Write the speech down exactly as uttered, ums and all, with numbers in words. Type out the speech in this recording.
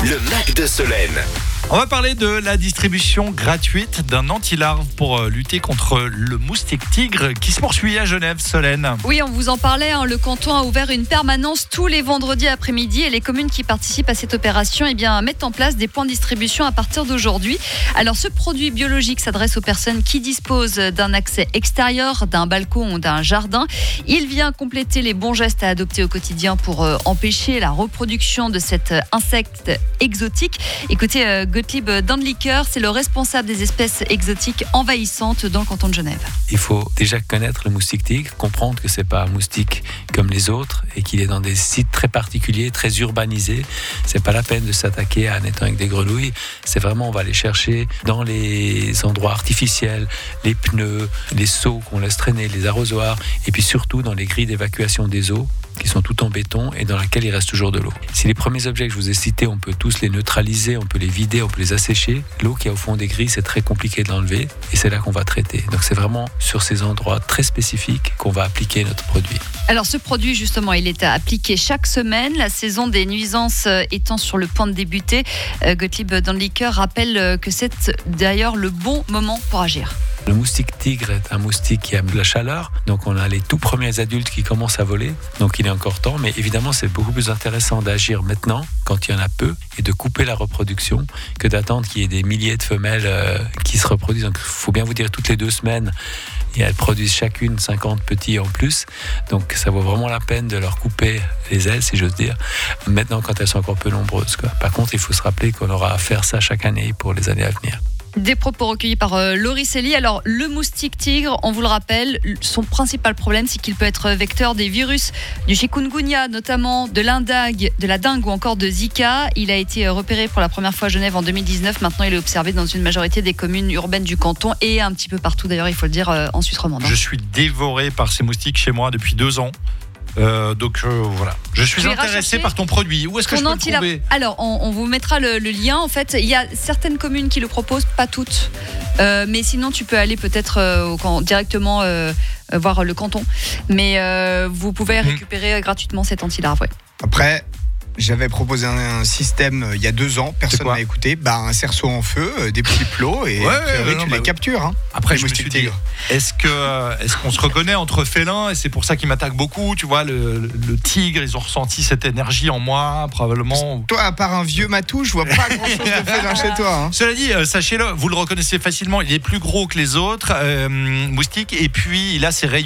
le Mac de Solène. On va parler de la distribution gratuite d'un anti-larve pour lutter contre le moustique tigre qui se poursuit à Genève, Solène. Oui, on vous en parlait. Hein, le canton a ouvert une permanence tous les vendredis après-midi et les communes qui participent à cette opération eh bien, mettent en place des points de distribution à partir d'aujourd'hui. Alors, ce produit biologique s'adresse aux personnes qui disposent d'un accès extérieur, d'un balcon ou d'un jardin. Il vient compléter les bons gestes à adopter au quotidien pour euh, empêcher la reproduction de cet insecte exotique. Écoutez, euh, Gottlieb Dandlicker, c'est le responsable des espèces exotiques envahissantes dans le canton de Genève. Il faut déjà connaître le moustique tigre, comprendre que c'est pas un moustique comme les autres et qu'il est dans des sites très particuliers, très urbanisés. C'est pas la peine de s'attaquer à un étang avec des grenouilles. C'est vraiment, on va aller chercher dans les endroits artificiels, les pneus, les seaux qu'on laisse traîner, les arrosoirs, et puis surtout dans les grilles d'évacuation des eaux qui sont tout en béton et dans laquelle il reste toujours de l'eau. Si les premiers objets que je vous ai cités, on peut tous les neutraliser, on peut les vider, on peut les assécher, l'eau qui est au fond des grilles, c'est très compliqué de l'enlever et c'est là qu'on va traiter. Donc c'est vraiment sur ces endroits très spécifiques qu'on va appliquer notre produit. Alors ce produit justement, il est appliqué chaque semaine, la saison des nuisances étant sur le point de débuter. Gottlieb Dandlicker rappelle que c'est d'ailleurs le bon moment pour agir. Le moustique tigre est un moustique qui aime la chaleur, donc on a les tout premiers adultes qui commencent à voler, donc il est encore temps, mais évidemment c'est beaucoup plus intéressant d'agir maintenant, quand il y en a peu, et de couper la reproduction, que d'attendre qu'il y ait des milliers de femelles euh, qui se reproduisent. Donc il faut bien vous dire, toutes les deux semaines, et elles produisent chacune cinquante petits en plus, donc ça vaut vraiment la peine de leur couper les ailes, si j'ose dire, maintenant quand elles sont encore peu nombreuses, quoi. Par contre, il faut se rappeler qu'on aura à faire ça chaque année pour les années à venir. Des propos recueillis par euh, Laurie Selly. Alors, le moustique tigre, on vous le rappelle, son principal problème, c'est qu'il peut être vecteur des virus du chikungunya, notamment de l'indague, de la dengue ou encore de Zika. Il a été repéré pour la première fois à Genève en deux mille dix-neuf. Maintenant, il est observé dans une majorité des communes urbaines du canton et un petit peu partout, d'ailleurs, il faut le dire, euh, en Suisse romande. Je suis dévoré par ces moustiques chez moi depuis deux ans. Euh, donc euh, voilà, je suis intéressé par ton produit. Où est-ce que je peux le trouver ? Alors, on, on vous mettra le, le lien. En fait, il y a certaines communes qui le proposent, pas toutes. Euh, mais sinon, tu peux aller peut-être euh, au, directement euh, voir le canton. Mais euh, vous pouvez récupérer mmh. gratuitement cet anti-larve. Ouais. Après, j'avais proposé un, un système euh, il y a deux ans, personne n'a écouté. Bah, un cerceau en feu, euh, des petits plots et ouais, euh, ouais, tu non, les bah, captures. Hein, après, je me suis dit, est-ce, que, est-ce qu'on se reconnaît entre félins ? Et c'est pour ça qu'ils m'attaquent beaucoup. Tu vois, le, le, le tigre, ils ont ressenti cette énergie en moi, probablement. Toi, à part un vieux matou, je vois pas grand-chose de félin chez toi. Hein. Cela dit, euh, sachez-le, vous le reconnaissez facilement. Il est plus gros que les autres euh, moustiques. Et puis, il a ses rayons.